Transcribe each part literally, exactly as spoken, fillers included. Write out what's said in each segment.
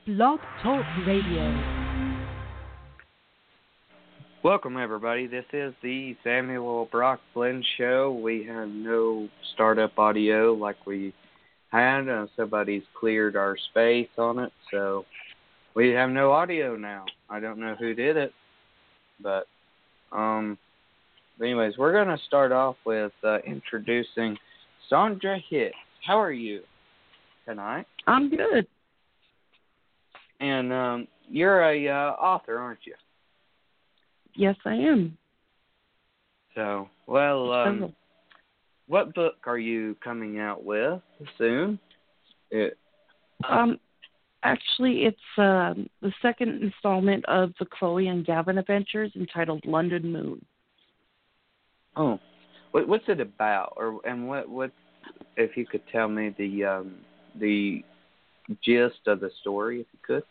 Blog Talk Radio. Welcome, everybody. This is the Samuel Brock Blend Show. We have no startup audio like we had. Uh, somebody's cleared our space on it, so we have no audio now. I don't know who did it, but um, but anyways, we're going to start off with uh, introducing Sandra Hicks. How are you tonight? I'm good. And um, you're a uh, author, aren't you? Yes, I am. So, well, um, what book are you coming out with soon? It, um, actually, it's uh, the second installment of the Chloe and Gavin adventures, entitled London Moon. Oh, what, what's it about, or and what what if you could tell me the um, the gist of the story, if you could?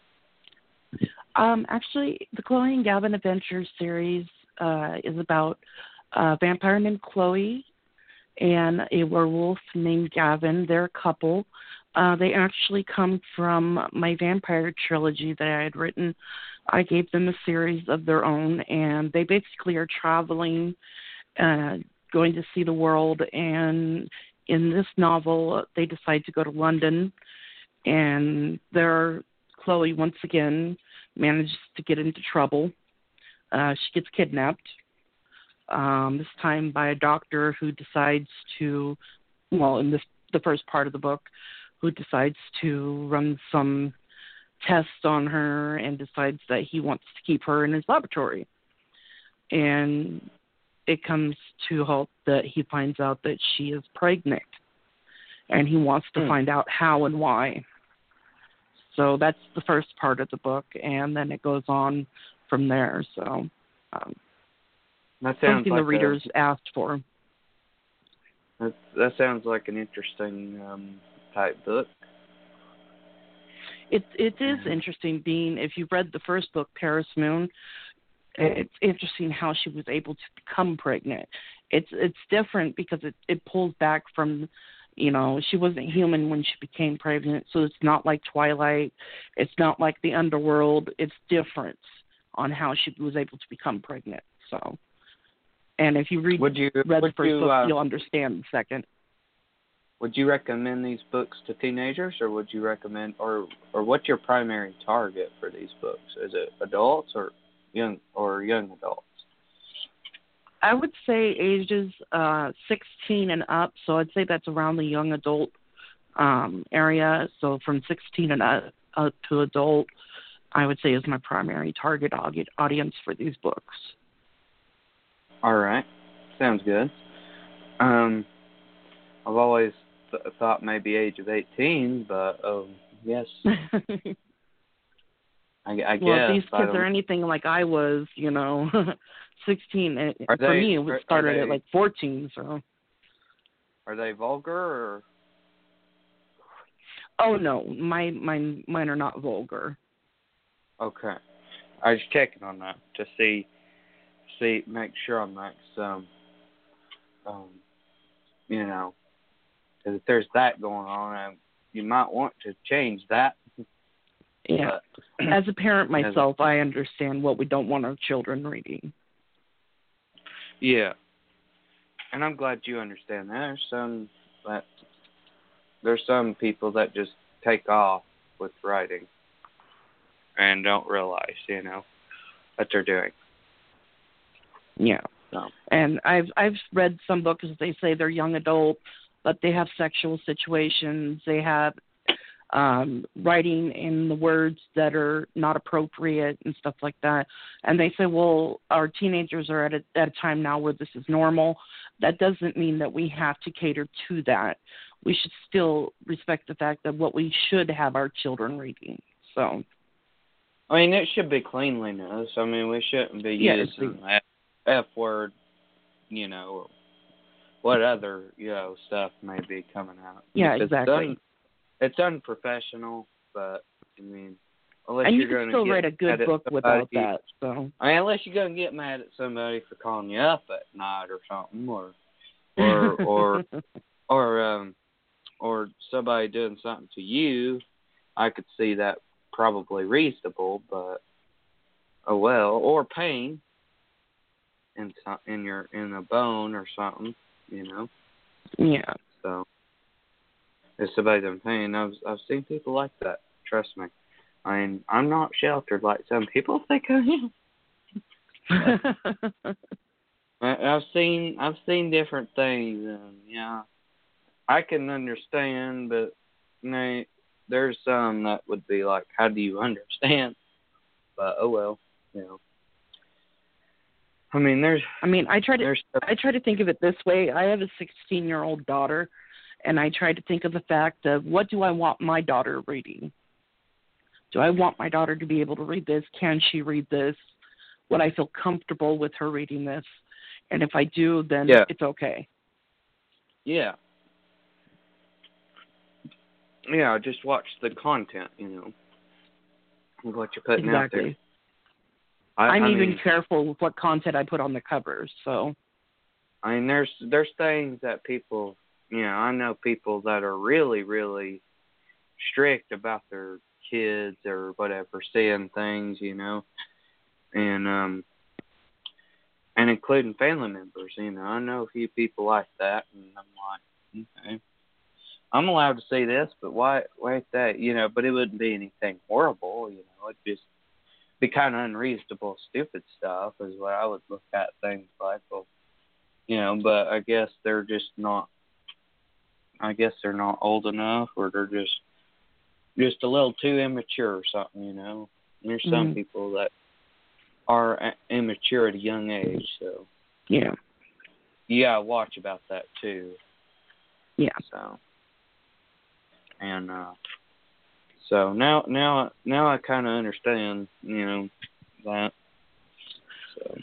Um, actually, the Chloe and Gavin Adventures series uh, is about a vampire named Chloe and a werewolf named Gavin. They're a couple. Uh, they actually come from my vampire trilogy that I had written. I gave them a series of their own, and they basically are traveling, uh, going to see the world. And in this novel, they decide to go to London, and they're Chloe once again manages to get into trouble. Uh, she gets kidnapped, um, this time by a doctor who decides to, well, in this the first part of the book, who decides to run some tests on her and decides that he wants to keep her in his laboratory. And it comes to a halt that he finds out that she is pregnant, and he wants to Hmm. find out how and why. So that's the first part of the book, and then it goes on from there. So um, That sounds something like the readers a, asked for. that, that sounds like an interesting um, type book. It it is interesting. Being if you've read the first book, Paris Moon, it's interesting how she was able to become pregnant. It's it's different because it it pulls back from. You know, she wasn't human when she became pregnant, so it's not like Twilight. It's not like the Underworld. It's different on how she was able to become pregnant. So, and if you read would you, read would the first you, book, uh, you'll understand the second. Would you recommend these books to teenagers, or would you recommend, or or what's your primary target for these books? Is it adults or young or young adults? I would say ages uh, sixteen and up, so I'd say that's around the young adult um, area. So from sixteen and up, up to adult, I would say is my primary target audi- audience for these books. All right, sounds good. Um, I've always th- thought maybe age of eighteen, but um, yes, I, I Well, guess. if these I kids don't- are anything like I was, you know, sixteen, it, Are for they- me, it are- started are at they- like fourteen, so. Are they vulgar or? Oh, no, my, mine, mine are not vulgar. Okay, I was checking on that to see, see, make sure I'm not some, um, you know, 'cause if there's that going on, um, you might want to change that. Yeah. But, As a parent as a- myself, I understand what we don't want our children reading. Yeah, and I'm glad you understand that. There's some that there's some people that just take off with writing and don't realize, you know, what they're doing. Yeah. So. And I've I've read some books that they say they're young adult, but they have sexual situations. They have um, writing in the words that are not appropriate and stuff like that. And they say, well, our teenagers are at a, at a time now where this is normal. That doesn't mean that we have to cater to that. We should still respect the fact that what we should have our children reading. So, I mean, it should be cleanliness. I mean, we shouldn't be yeah, using F, F word, you know, or what other, you know, stuff may be coming out. Yeah, Because exactly. It's, un, it's unprofessional, but, I mean, unless and you you're can going still to write a good book without somebody, that. So, I mean, unless you're going to get mad at somebody for calling you up at night or something, or, or, or, or, um, or somebody doing something to you, I could see that probably reasonable, but oh well. Or pain in some, in your in a bone or something, you know. Yeah. So if somebody's in pain, I've I've seen people like that. Trust me. I mean, I'm not sheltered like some people think I am. I've seen I've seen different things, and yeah, I can understand, but you know, there's some that would be like, how do you understand? But oh well, you know. I mean, there's. I mean, I try to there's, I try to think of it this way. I have a sixteen-year-old daughter, and I try to think of the fact of what do I want my daughter reading? Do I want my daughter to be able to read this? Can she read this? Would I feel comfortable with her reading this? And if I do, then yeah. it's okay. Yeah. Yeah, just watch the content, you know, what you're putting exactly. out there. I, I'm I even mean, careful with what content I put on the covers. So, I mean, there's there's things that people, you know, I know people that are really, really strict about their kids or whatever, seeing things, you know, and um, and including family members, you know. I know a few people like that, and I'm like, okay, I'm allowed to see this, but why, why that, you know? But it wouldn't be anything horrible, you know. It'd just be kind of unreasonable, stupid stuff is what I would look at things like, well, you know. But I guess they're just not. I guess they're not old enough, or they're just just a little too immature or something, you know. And there's some mm-hmm. people that are immature at a young age, so yeah, you gotta watch about that too. Yeah. So, and uh, so now, now, now I kind of understand, you know, that. So.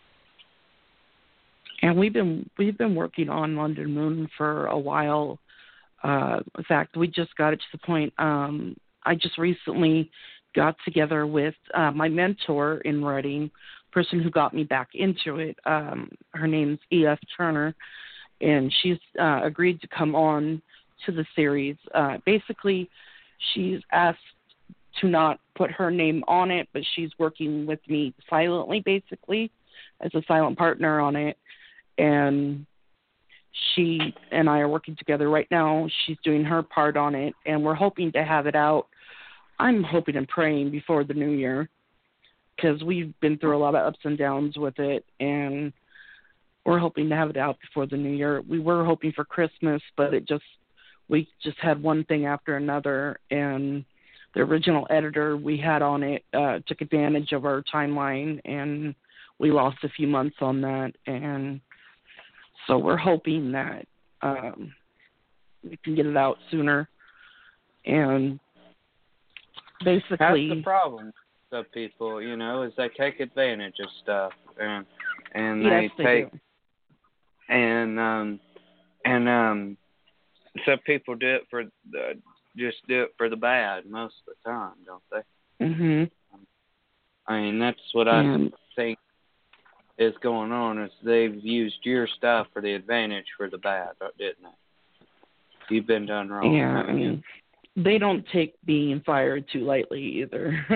And we've been we've been working on London Moon for a while. Uh, in fact, we just got it to the point. Um, I just recently got together with uh, my mentor in writing, person who got me back into it. Um, her name's E F Turner, and she's uh, agreed to come on to the series. Uh, basically, she's asked to not put her name on it, but she's working with me silently, basically, as a silent partner on it. And she and I are working together right now. She's doing her part on it, and we're hoping to have it out. I'm hoping and praying before the new year, because we've been through a lot of ups and downs with it, and we're hoping to have it out before the new year. We were hoping for Christmas, but it just we just had one thing after another, and the original editor we had on it uh, took advantage of our timeline, and we lost a few months on that, and so we're hoping that um, we can get it out sooner. And basically, that's the problem with people, you know, is they take advantage of stuff, and and yes, they, they take do. and um and um some people do it for the just do it for the bad most of the time, don't they? Mhm. I mean, that's what I and, think is going on, is they've used your stuff for the advantage for the bad, didn't they? You've been done wrong. Yeah, I mean, they don't take being fired too lightly either.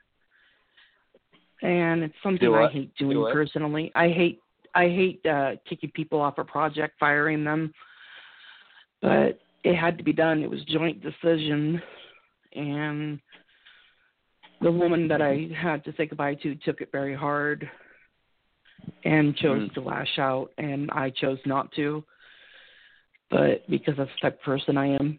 And it's something I hate doing do personally. I hate I hate uh, kicking people off a project, firing them. But it had to be done. It was a joint decision. And the woman that I had to say goodbye to took it very hard and chose mm. to lash out, and I chose not to. But because that's the type of person I am.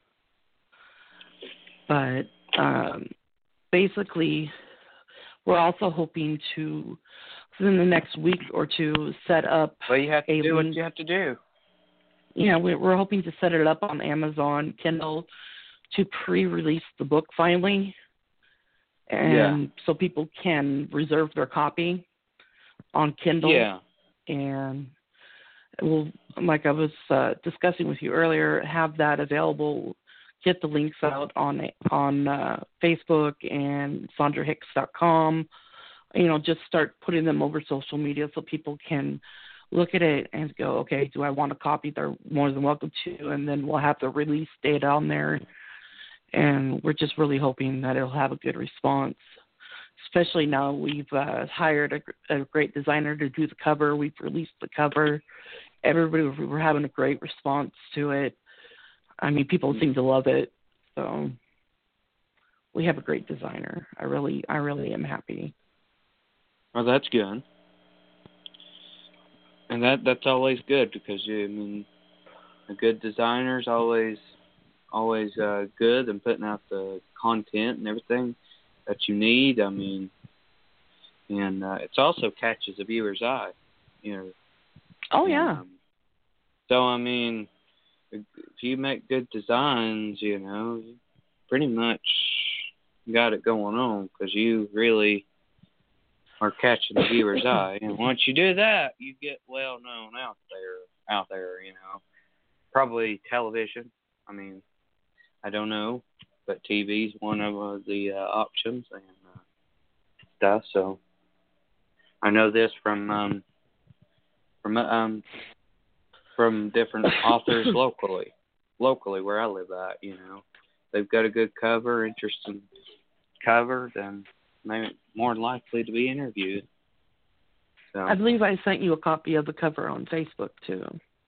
But um, basically, we're also hoping to, within the next week or two, set up. Well, you have to a do link. what you have to do. Yeah, we're hoping to set it up on Amazon Kindle to pre-release the book finally, and yeah. so people can reserve their copy on Kindle. Yeah. And we'll, like I was uh, discussing with you earlier, have that available. Get the links out on on uh, Facebook and Sandra Hicks dot com. You know, just start putting them over social media so people can look at it and go, okay, do I want a copy? They're more than welcome to. And then we'll have the release date on there. and we're just really hoping that it'll have a good response. Especially now we've uh, hired a, a great designer to do the cover. We've released the cover. Everybody, we're having a great response to it. I mean, people seem to love it. So we have a great designer. I really, I really am happy. Well, that's good. And that that's always good because, you, I mean, a good designer's always always uh, good and putting out the content and everything that you need. I mean, and uh, it also catches the viewer's eye, you know. Oh, yeah. Um, so, I mean, if you make good designs, you know, you pretty much got it going on because you really are catching the viewer's eye. And once you do that, you get well known out there, out there, you know. Probably television. I mean, I don't know, but T V's one of uh, the uh, options and uh, stuff. So I know this from um, from um, from different authors locally, locally where I live at. You know, they've got a good cover, interesting cover, then they're more likely to be interviewed. So I believe I sent you a copy of the cover on Facebook too.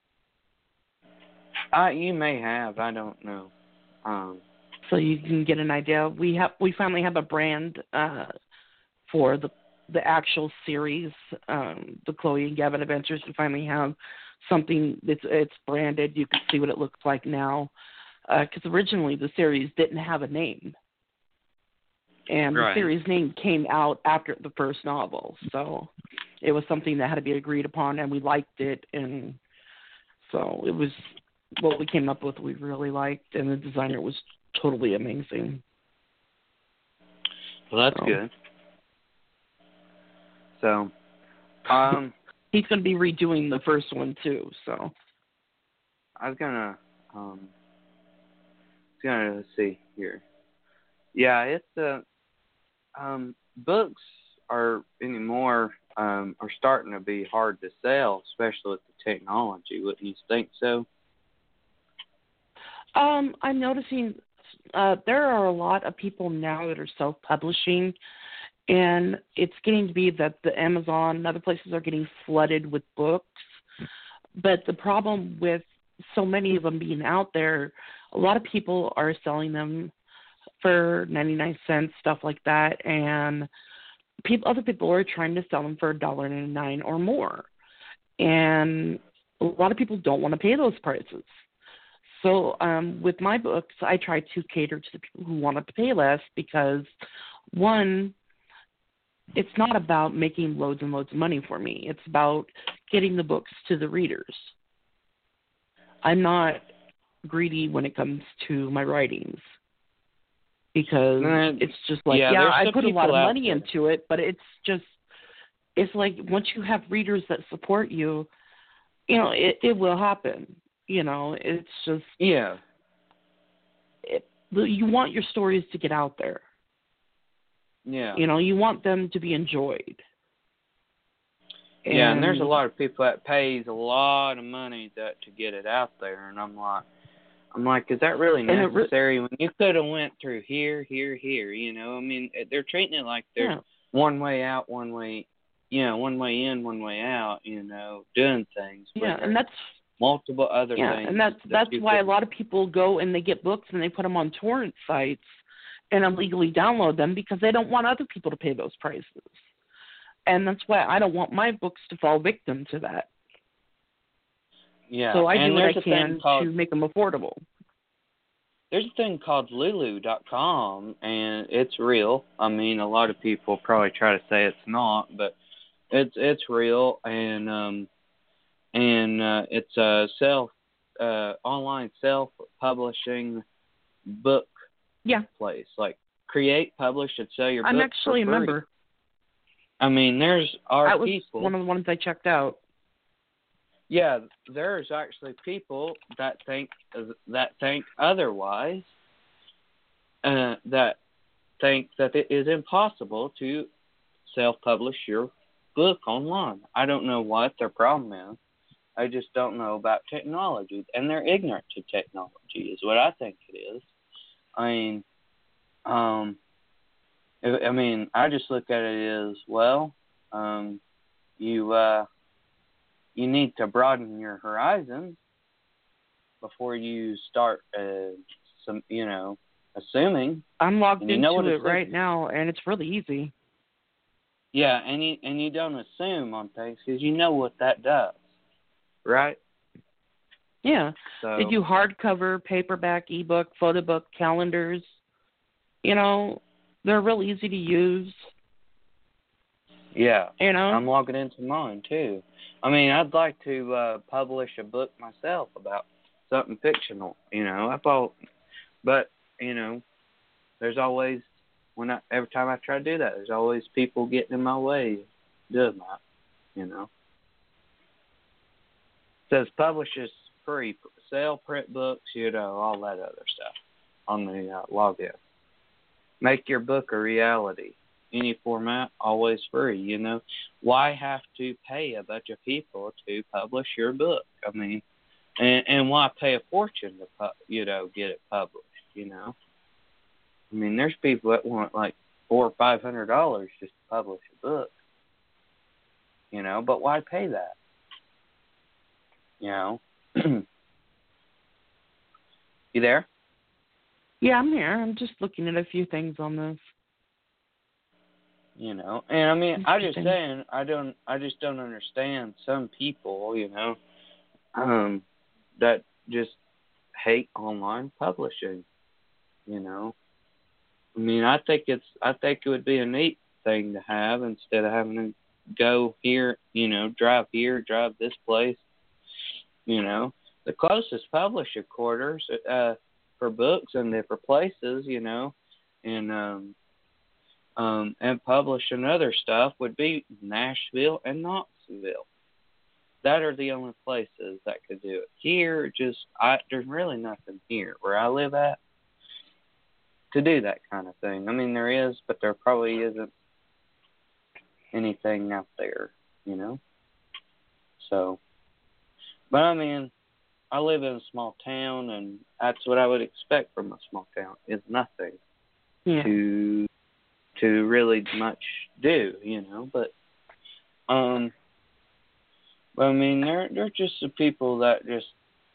Uh, you may have. I don't know. Um, so you can get an idea. We have we finally have a brand uh, for the the actual series, um, the Chloe and Gavin Adventures. We finally have something that's it's branded. You can see what it looks like now. Because uh, originally the series didn't have a name, and right. the series name came out after the first novel. So it was something that had to be agreed upon, and we liked it, and so it was. What we came up with, we really liked, and the designer was totally amazing. Well, that's so. good. So, um, he's going to be redoing the first one too. So, I was gonna, um, gonna let's see here. Yeah, it's uh, um, books are anymore um are starting to be hard to sell, especially with the technology. Wouldn't you think so? Um, I'm noticing uh, there are a lot of people now that are self-publishing, and it's getting to be that the Amazon and other places are getting flooded with books. But the problem with so many of them being out there, a lot of people are selling them for ninety-nine cents, stuff like that, and people, other people are trying to sell them for one dollar and ninety-nine cents or more. And a lot of people don't want to pay those prices. So um, with my books, I try to cater to the people who want to pay less because, one, it's not about making loads and loads of money for me. It's about getting the books to the readers. I'm not greedy when it comes to my writings because mm, it's just like, yeah, yeah I put a lot of money there. into it, but it's just, it's like once you have readers that support you, you know, it, it will happen. You know, it's just... Yeah. It, you want your stories to get out there. Yeah. You know, you want them to be enjoyed. And, yeah, and there's a lot of people that pays a lot of money that to get it out there, and I'm like, I'm like, is that really necessary? Re- when you could have went through here, here, here, you know? I mean, they're treating it like they're yeah. one way out, one way, you know, one way in, one way out, you know, doing things. Yeah, and that's... multiple other yeah, things. and that's that that's why could... a lot of people go and they get books and they put them on torrent sites and illegally download them because they don't want other people to pay those prices. And that's why I don't want my books to fall victim to that. Yeah, so I and do what I can called, to make them affordable. There's a thing called Lulu dot com, and it's real. I mean, a lot of people probably try to say it's not, but it's it's real, and um. And uh, it's a self, uh, online self-publishing book yeah. place. Like, create, publish, and sell your I'm book actually for a free. member. I mean, there's our that was people. one of the ones I checked out. Yeah, there's actually people that think that think otherwise. Uh, that think that it is impossible to self-publish your book online. I don't know what their problem is. I just don't know about technology, and they're ignorant to technology is what I think it is. I mean, um, I mean, I just look at it as, well, um, you uh, you need to broaden your horizons before you start, uh, some, you know, assuming. I'm logged And you know into what it assume- right now, and it's really easy. Yeah, and you and you don't assume on things because you know what that does, right? Yeah. So They do hardcover, paperback, ebook, photo book, calendars. You know, they're real easy to use. yeah, You know? I'm logging into mine too. I mean, I'd like to uh, publish a book myself about something fictional. You know, I thought, but you know, there's always when I every time I try to do that, there's always people getting in my way doing that. You know, it says publish is free, sell print books, you know, all that other stuff on the uh, login. Make your book a reality. Any format, always free, you know. Why have to pay a bunch of people to publish your book? I mean, and, and why pay a fortune to, pu- you know, get it published, you know? I mean, there's people that want like four or five hundred dollars just to publish a book, you know, but why pay that? You know? You there? Yeah, I'm here. I'm just looking at a few things on this. You know, and I mean, I just Interesting. saying, I don't, I just don't understand some people, you know, um, that just hate online publishing. You know, I mean, I think it's, I think it would be a neat thing to have instead of having to go here, you know, drive here, drive this place. You know, the closest publisher quarters uh, for books and different places, you know, and um. Um, and publishing other stuff would be Nashville and Knoxville. That are the only places that could do it. Here, just I, there's really nothing here where I live at to do that kind of thing. I mean, there is, but there probably isn't anything out there, you know. So, but I mean, I live in a small town, and that's what I would expect from a small town is nothing Yeah. to. to really much do, you know, but um but I mean there there're just the people that just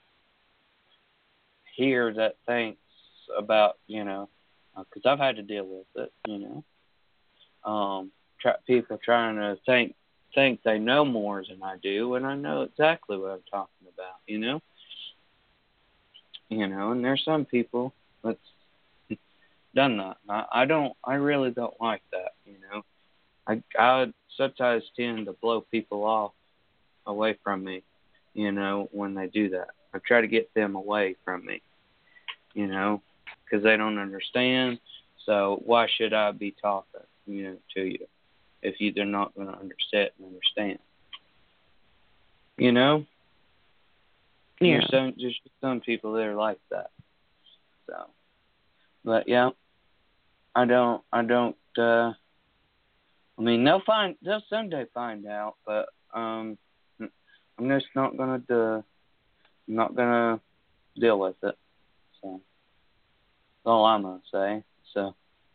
hear that thinks about, you know, because I've had to deal with it, you know. Um try, people trying to think think they know more than I do, and I know exactly what I'm talking about, you know. You know, and there's some people that's done that. I, I don't. I really don't like that. You know, I I sometimes tend to blow people off away from me. You know, when they do that, I try to get them away from me. You know, because they don't understand. So why should I be talking, you know, to you if you they're not going to understand and understand? You know. Yeah. There's some just some people that are like that. So. But yeah, I don't. I don't. Uh, I mean, they'll find. They'll someday find out. But um, I'm just not gonna do. I'm not gonna deal with it. So that's all I'm gonna say. So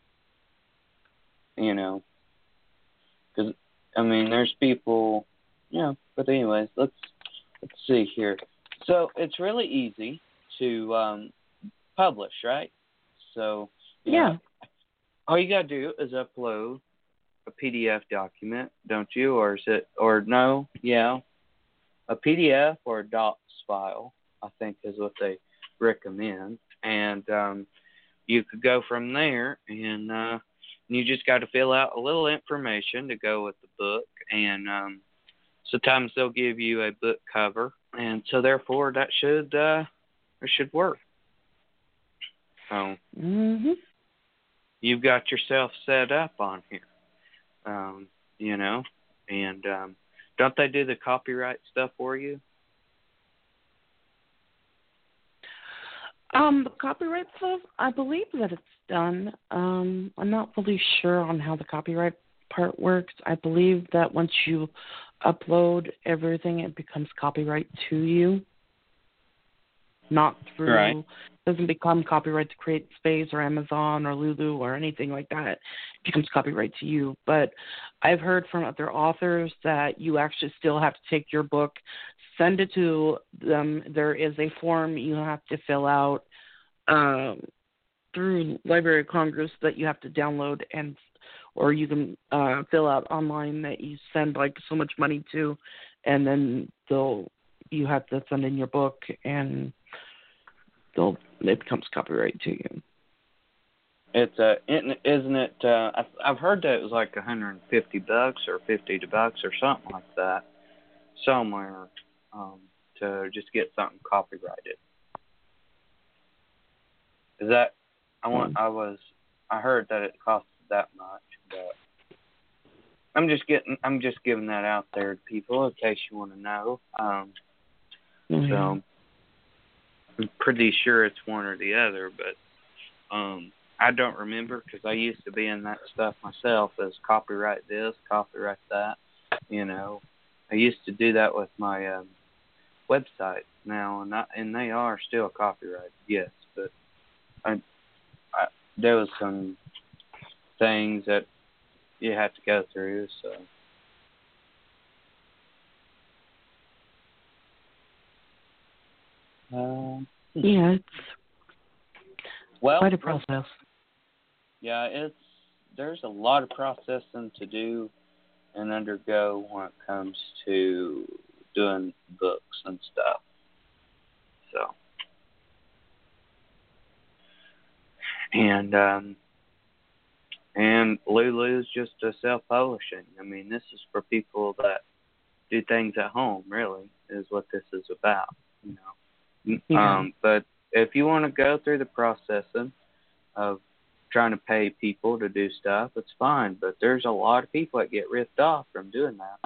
you know, because I mean, there's people. You know. But anyways, let's let's see here. So it's really easy to um, publish, right? So Yeah. know, all you gotta do is upload a P D F document, don't you? Or is it? Or no? Yeah, a P D F or a docs file, I think is what they recommend, and um, you could go from there, and uh, you just got to fill out a little information to go with the book, and um, sometimes they'll give you a book cover, and so therefore that should uh, it should work. So Mhm. you've got yourself set up on here, um, you know, and um, don't they do the copyright stuff for you? Um, the copyright stuff, I believe that it's done. Um, I'm not fully sure on how the copyright part works. I believe that once you upload everything, it becomes copyright to you. not through, Right. doesn't become copyright to Create Space or Amazon or Lulu or anything like that. It becomes copyright to you. But I've heard from other authors that you actually still have to take your book, send it to them. There is a form you have to fill out um, through Library of Congress that you have to download, and or you can uh, fill out online that you send like so much money to, and then they'll you have to send in your book, and they'll it becomes copyright to you. It's uh, isn't it? Uh, I've I've heard that it was like one hundred fifty bucks or fifty bucks or something like that, somewhere, um, to just get something copyrighted. Is that? I want. I was. I heard that it cost that much, but I'm just getting. I'm just giving that out there to people in case you want to know. Um, Mm-hmm. So I'm pretty sure it's one or the other, but um, I don't remember because I used to be in that stuff myself as copyright this, copyright that. You know, I used to do that with my um, website now, and I, and they are still copyrighted, yes, but I, I, there was some things that you had to go through, so. Um, Yeah, it's well, quite a process. Yeah, it's there's a lot of processing to do and undergo when it comes to doing books and stuff. So, and um, and Lulu's just a self-publishing. I mean, this is for people that do things at home. Really, is what this is about. You know. Yeah. Um, but if you want to go through the processing of trying to pay people to do stuff, it's fine. But there's a lot of people that get ripped off from doing that.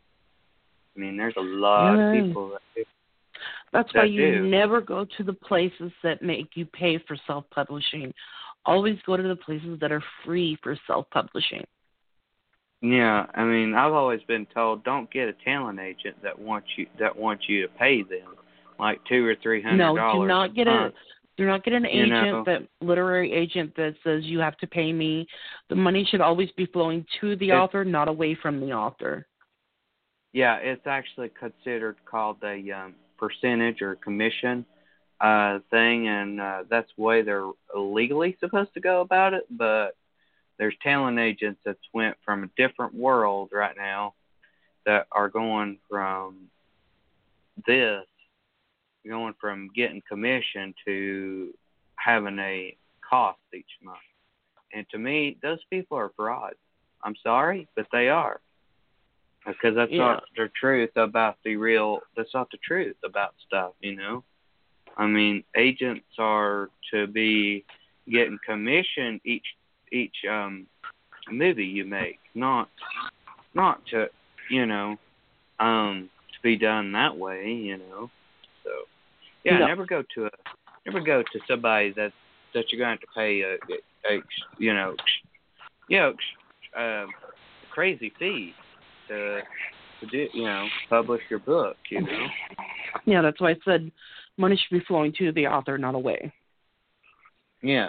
I mean, there's a lot yeah. of people that do. That's that why you do. never go to the places that make you pay for self-publishing. Always go to the places that are free for self-publishing. Yeah, I mean, I've always been told don't get a talent agent that wants you that wants you to pay them like two or three hundred No, dollars. do not get a do not get an you agent know, that literary agent that says you have to pay me. The money should always be flowing to the it's, author, not away from the author. Yeah, it's actually considered called a um, percentage or commission uh, thing, and uh, that's the way they're legally supposed to go about it. But there's talent agents that went from a different world right now that are going from this, going from getting commission to having a cost each month. And to me, those people are frauds. I'm sorry, but they are. Because that's yeah. not the truth about the real, that's not the truth about stuff, you know? I mean, agents are to be getting commission each each um movie you make, not not to, you know, um to be done that way, you know. So yeah, No. never go to a never go to somebody that that you're going to have to pay a, a you know, you know, uh, crazy fee to to do, you know, publish your book, you know. Yeah, that's why I said money should be flowing to the author, not away. Yeah.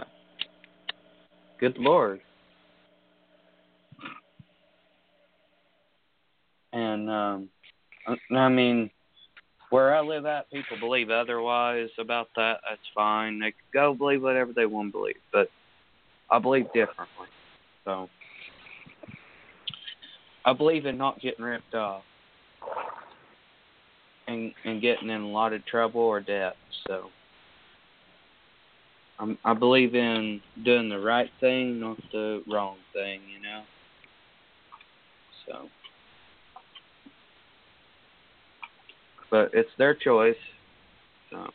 Good Lord. And um I mean, where I live at, people believe otherwise about that. That's fine. They can go believe whatever they want to believe, but I believe differently. So I believe in not getting ripped off and and getting in a lot of trouble or debt. So I'm, I believe in doing the right thing, not the wrong thing, you know. So, but it's their choice. So,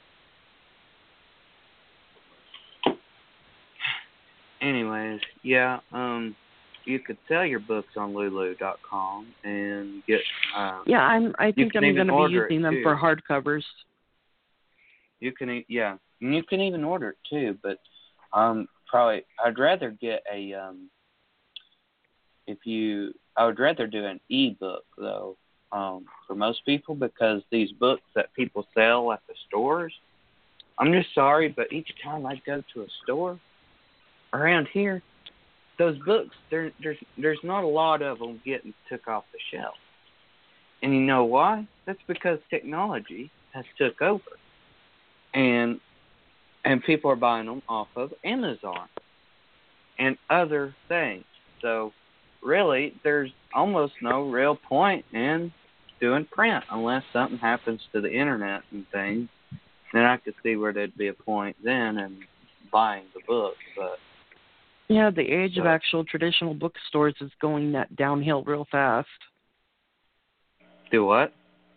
anyways, yeah. Um. You could sell your books on Lulu dot com and get. Um, Yeah, I'm. I think I'm going to be order using them too. for hardcovers. You can, yeah, and you can even order it too. But um, probably I'd rather get a. Um, if you, I would rather do an e-book though. Um, for most people, because these books that people sell at the stores, I'm just sorry, but each time I go to a store around here, those books, there, there's there's not a lot of them getting took off the shelf. And you know why? That's because technology has took over, and and people are buying them off of Amazon and other things. So really, there's almost no real point in doing print unless something happens to the internet and things. Then I could see where there'd be a point then in buying the book, but. Yeah, the age so, of actual traditional bookstores is going that downhill real fast. Do what?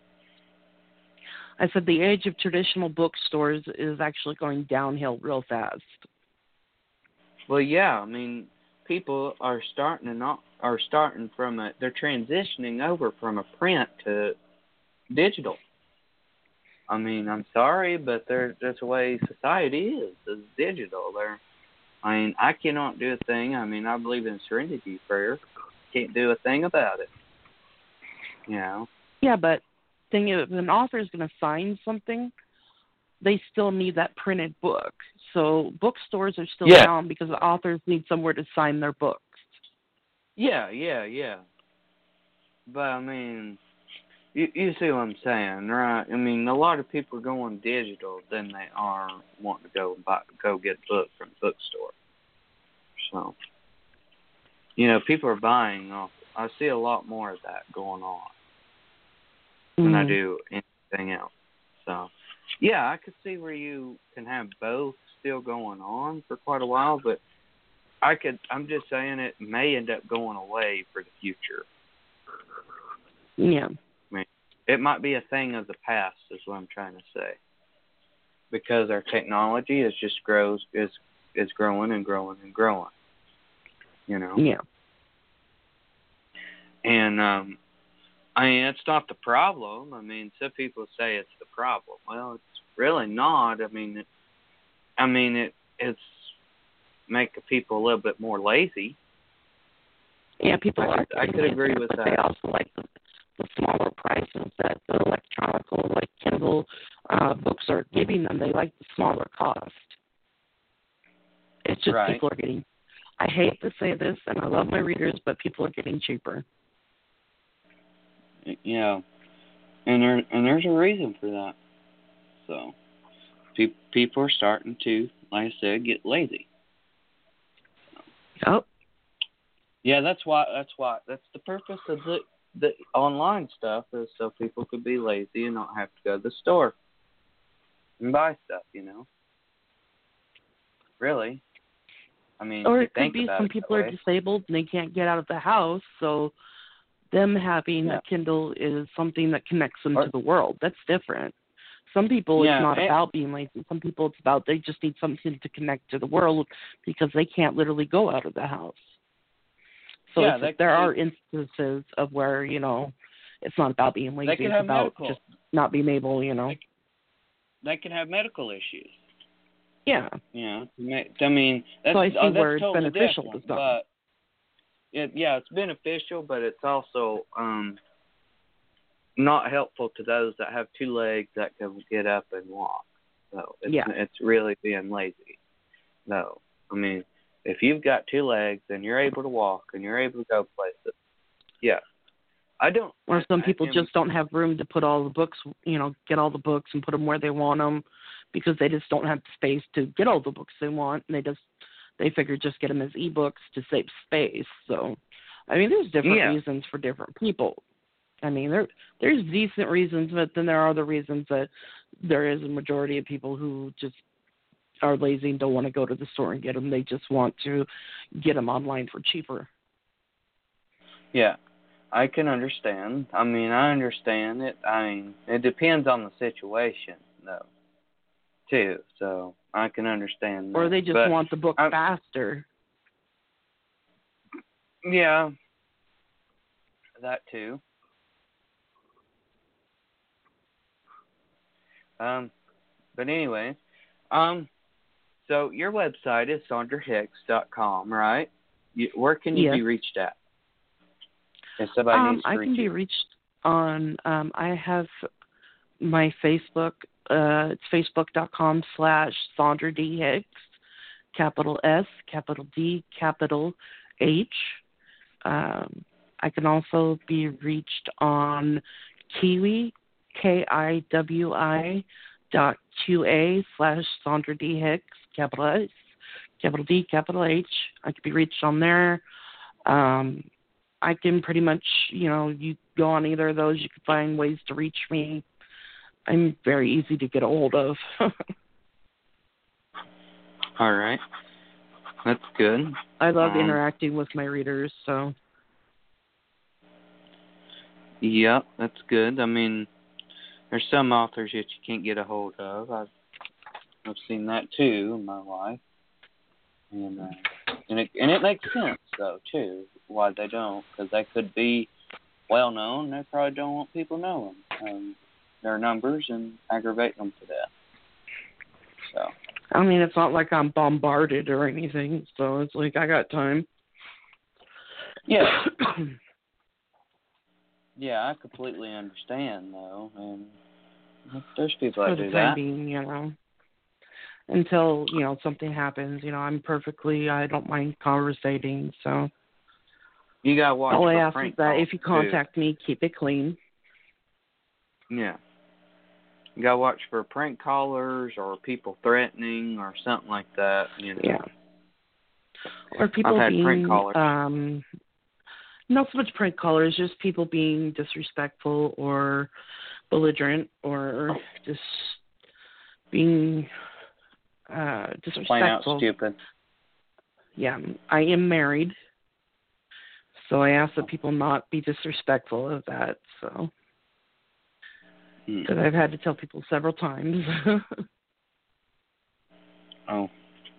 I said the age of traditional bookstores is actually going downhill real fast. Well, yeah, I mean, people are starting to not are starting from a they're transitioning over from a print to digital. I mean, I'm sorry, but there that's the way society is. It's digital. They're I mean, I cannot do a thing. I mean, I believe in serenity prayer. Can't do a thing about it. You know? Yeah, but thing is, if an author is going to sign something, they still need that printed book. So bookstores are still yeah. down because the authors need somewhere to sign their books. Yeah, yeah, yeah. But, I mean, you, you see what I'm saying, right? I mean, a lot of people are going digital than they are wanting to go buy, go get a book from the bookstore. So, you know, people are buying off. I see a lot more of that going on mm-hmm. than I do anything else. So, yeah, I could see where you can have both still going on for quite a while, but I could, I'm just saying it may end up going away for the future. Yeah. I mean, it might be a thing of the past is what I'm trying to say. Because our technology is just grows, is is growing and growing and growing. You know? Yeah. And, um, I mean, it's not the problem. I mean, some people say it's the problem. Well, it's really not. I mean, it, I mean, it it's making people a little bit more lazy. Yeah, people I are. Could, I could agree with but that. They also like the, the smaller prices that the electronic, like Kindle uh, books are giving them. They like the smaller cost. It's just right. people are getting. I hate to say this, and I love my readers, but people are getting cheaper. Yeah, and there and there's a reason for that. So, pe- people are starting to, like I said, get lazy. Oh. Yeah, that's why. That's why. That's the purpose of the the online stuff is so people could be lazy and not have to go to the store and buy stuff. You know. Really. I mean, or you it could think be about some it people that are way. disabled and they can't get out of the house, so them having yeah. a Kindle is something that connects them or, to the world. That's different. Some people, yeah, it's not and, about being lazy. Some people, it's about they just need something to connect to the world because they can't literally go out of the house. So yeah, it's, there are instances of where, you know, it's not about being lazy. It's about medical. just not being able, you know. They, they can have medical issues. Yeah. Yeah. I mean, that's, so I see oh, that's where it's totally beneficial different, to some. But it, yeah, it's beneficial, but it's also um, not helpful to those that have two legs that can get up and walk. So it's, yeah. it's really being lazy. No. I mean, if you've got two legs and you're able to walk and you're able to go places, yeah. I don't. Or some people I, I, just don't have room to put all the books, you know, get all the books and put them where they want them because they just don't have the space to get all the books they want. And they just, they figure just get them as ebooks to save space. So, I mean, there's different yeah. reasons for different people. I mean, there there's decent reasons, but then there are other reasons that there is a majority of people who just are lazy and don't want to go to the store and get them. They just want to get them online for cheaper. Yeah. I can understand. I mean, I understand it. I mean, it depends on the situation, though, too. So I can understand that. Or they just but want the book I, faster. Yeah, that too. Um, but anyway, um, so your website is Sandra Hicks dot com, right? You, where can you yes. be reached at? If somebody um, needs to I reach can be you. reached on, um, I have my Facebook Uh, it's facebook.com slash Sandra D. Hicks, capital S, capital D, capital H. Um, I can also be reached on Kiwi, K I W I dot Q A slash Sandra D. Hicks, capital S, capital D, capital H. I can be reached on there. Um, I can pretty much, you know, you go on either of those, you can find ways to reach me. I'm very easy to get a hold of. All right. That's good. I love um, interacting with my readers, so. Yep, that's good. I mean, there's some authors that you can't get a hold of. I've I've seen that too in my life, and uh, and it and it makes sense though too why they don't, because they could be well known. They probably don't want people knowing um, their numbers and aggravate them to death. So. I mean, it's not like I'm bombarded or anything, so it's like I got time. Yeah. Yeah, I completely understand, though, and there's people that For do the time that. being, you know, until, you know, something happens, you know, I'm perfectly, I don't mind conversating, so. You gotta watch all I for ask prank is that calls, if you contact too. me, keep it clean. Yeah. You gotta watch for prank callers or people threatening or something like that, you know. Yeah. Or people I've had being, prank callers. um, not so much prank callers, just people being disrespectful or belligerent or just being uh, disrespectful. Plain out stupid. Yeah, I am married, so I ask that people not be disrespectful of that, so. Because I've had to tell people several times. Oh.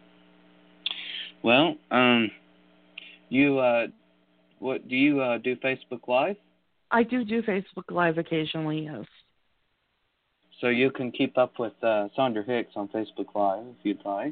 Well, um, you, uh, what, do you, uh, do Facebook Live? I do do Facebook Live occasionally, yes. So you can keep up with, uh, Sandra Hicks on Facebook Live if you'd like.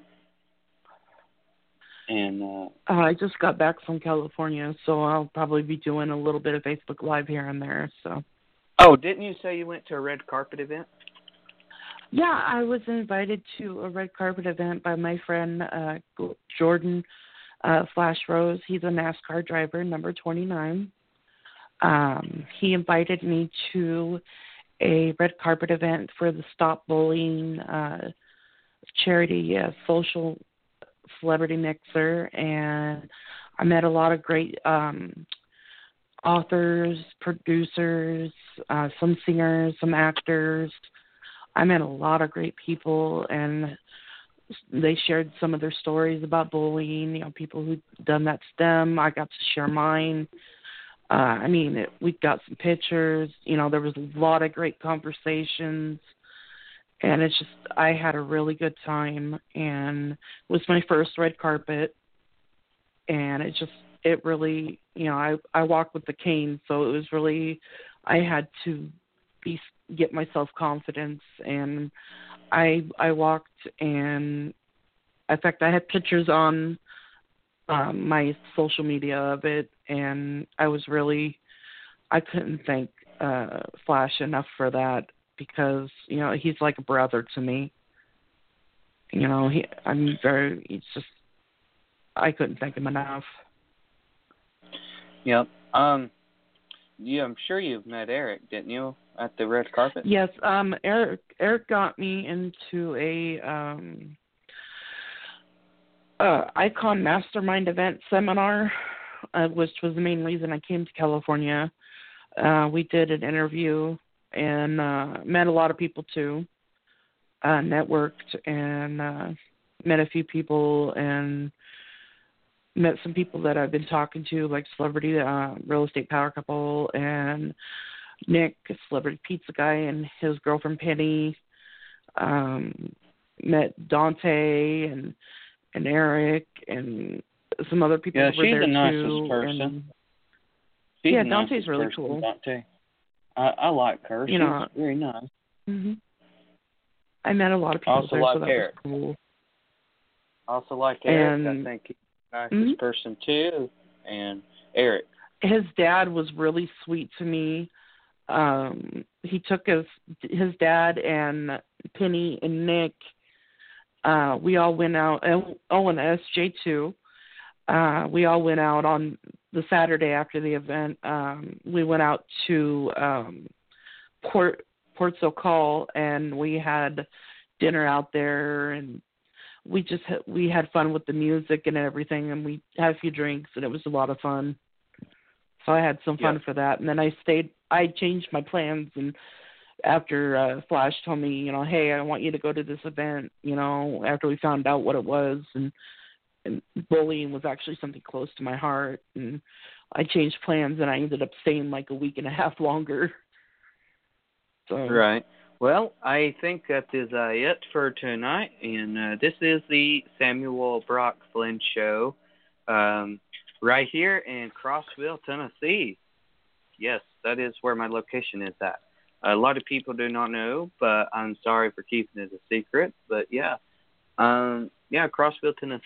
And, uh, uh, I just got back from California, so I'll probably be doing a little bit of Facebook Live here and there, so. Oh, didn't you say you went to a red carpet event? Yeah, I was invited to a red carpet event by my friend uh, Jordan uh, Flash Rose. He's a NASCAR driver, number twenty-nine. Um, he invited me to a red carpet event for the Stop Bullying uh, charity uh, social celebrity mixer, and I met a lot of great um, authors, producers, uh, some singers, some actors. I met a lot of great people, and they shared some of their stories about bullying, you know, people who'd done that to them. I got to share mine. Uh, I mean, it, we got some pictures. You know, there was a lot of great conversations, and it's just, I had a really good time, and it was my first red carpet, and it just, it really, you know, I, I walk with the cane, so it was really, I had to be get my self-confidence, and I I walked, and in fact I had pictures on um, my social media of it, and I was really, I couldn't thank uh, Flash enough for that, because, you know, he's like a brother to me. You know, he I'm very, it's just, I couldn't thank him enough. Yep. Um, yeah, I'm sure you've met Eric, didn't you? At the red carpet? Yes, um, Eric Eric got me into a um, uh, Icon Mastermind event seminar, uh, which was the main reason I came to California. Uh, we did an interview and uh, met a lot of people too, uh, networked and uh, met a few people and met some people that I've been talking to, like Celebrity uh, Real Estate Power Couple and Nick, a Celebrity Pizza Guy, and his girlfriend Penny. Um, met Dante and and Eric and some other people yeah, that were she's there the nicest too. person. And, she's yeah, the Dante's nicest really person, cool. Dante. I, I like her. You she's know, very nice. Mm-hmm. I met a lot of people also there, like so that Eric. was cool. Also like Eric, And, I think he's the nicest mm-hmm. person too. And Eric. His dad was really sweet to me. Um, he took his his dad and Penny and Nick. Uh, we all went out. Oh, and S J too. Uh, we all went out on the Saturday after the event. Um, we went out to um, Port Port Socol, and we had dinner out there, and we just had, we had fun with the music and everything, and we had a few drinks, and it was a lot of fun. So I had some fun Yep. for that, and then I stayed. I changed my plans, and after uh, Flash told me, you know, hey, I want you to go to this event, you know, after we found out what it was, and and bullying was actually something close to my heart, and I changed plans, and I ended up staying like a week and a half longer. So. Right. Well, I think that is uh, it for tonight, and uh, this is the Samuel Brock Flynn Show, um, right here in Crossville, Tennessee. Yes, that is where my location is at. A lot of people do not know, but I'm sorry for keeping it a secret. But yeah, um, yeah, Crossville, Tennessee.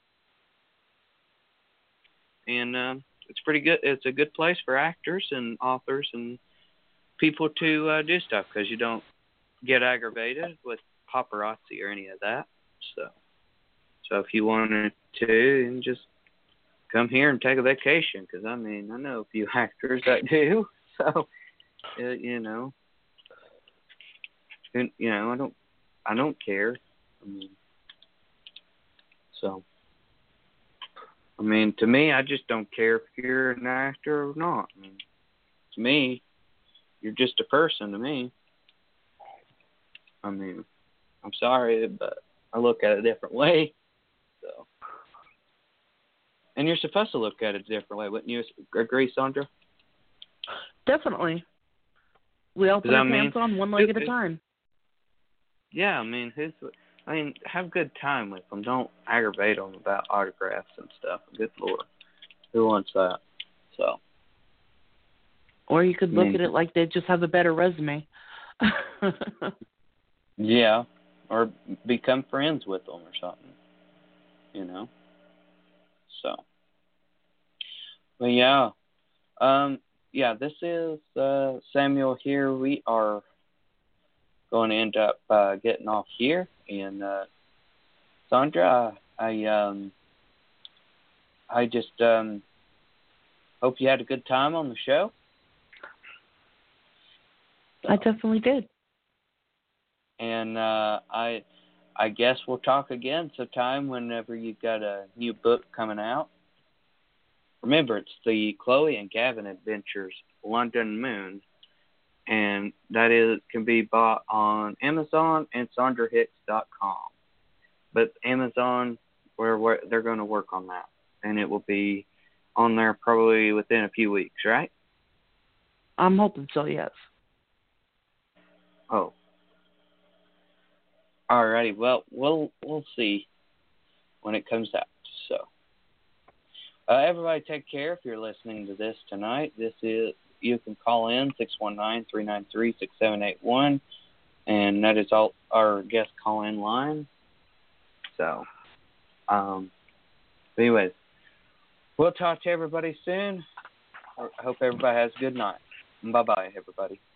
And uh, it's pretty good. It's a good place for actors and authors and people to uh, do stuff because you don't get aggravated with paparazzi or any of that. So, so if you wanted to, and just come here and take a vacation because I mean I know a few actors that do. So, uh, you know, and, you know I don't I don't care. I mean, so. I mean, to me, I just don't care if you're an actor or not. I mean, to me, you're just a person to me. I mean, I'm sorry, but I look at it a different way. So, and you're supposed to look at it a different way, wouldn't you agree, Sandra? Definitely. We all put our pants on one leg at a time. Yeah, I mean, who's... I mean, have a good time with them. Don't aggravate them about autographs and stuff. Good Lord. Who wants that? So. Or you could look I mean, at it like they just have a better resume. Yeah. Or become friends with them or something. You know? So. But yeah. Um, yeah, this is uh, Samuel here. We are going to end up uh, getting off here. And uh, Sandra, I um, I just um, hope you had a good time on the show. I definitely did. And uh, I I guess we'll talk again sometime whenever you've got a new book coming out. Remember, it's the Chloe and Gavin Adventures London Moon. And that is can be bought on Amazon and Sandra Hicks dot com. But Amazon, where, where they're going to work on that, and it will be on there probably within a few weeks, right? I'm hoping so, yes. Oh, alrighty. Well, we'll we'll see when it comes out. So, uh, everybody, take care. If you're listening to this tonight, this is. You can call in six one nine, three nine three, six seven eight one, and that is all our guest call-in line. So, um, anyways, we'll talk to everybody soon. I hope everybody has a good night. Bye-bye, everybody.